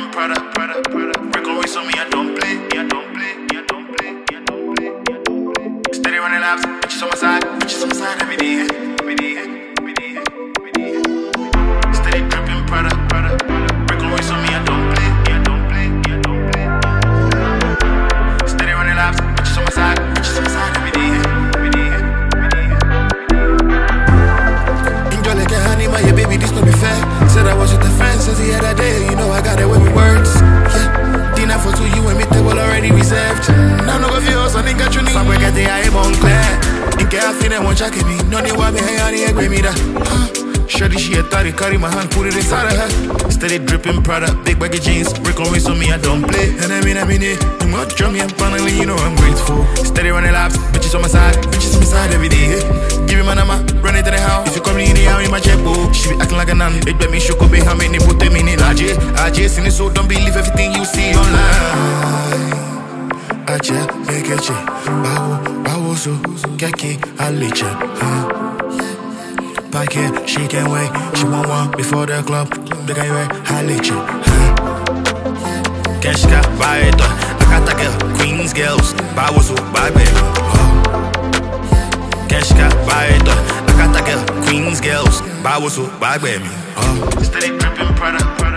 dripping Prada. Break away so me, I don't play. Steady running laps, bitches on my side every day. Steady dripping Prada. Break away so me, I don't play. Steady running laps, bitches on my side every day. Enjoy like a honey, my yeah, baby, this no be fair. Said I was with the friends since the other day. You know I got it with me words. Yeah, dinner for two, you and me table already reserved. Now no go feel so nigga you need. Some get the eye on clear. In case I feel one check me. No need want me hang on the egg with me da. Shorty she a thotty, carry my hand, put it inside of her. Steady dripping Prada, big baggy jeans, brick on waist on me, I don't play. And I mean, you want to drum me and finally, you know I'm grateful. Steady running laps, bitches on my side every day. Give me my number, run into the house. If you come in the house in my checkbook, she be acting like a nun. It bet me shook up, how many put them in it. I just seen it, so don't believe everything you see online. I just make it cheap. Bawo so, keke, I let you. Back here, she can't wait. She want one before the club. The guy where I let you. Cash got buy it. I got a girl, Queens girls. Bawo so, bye baby. Cash got buy it. I got a girl, Queens girls. Bawo so, bye baby. Steady dripping Prada.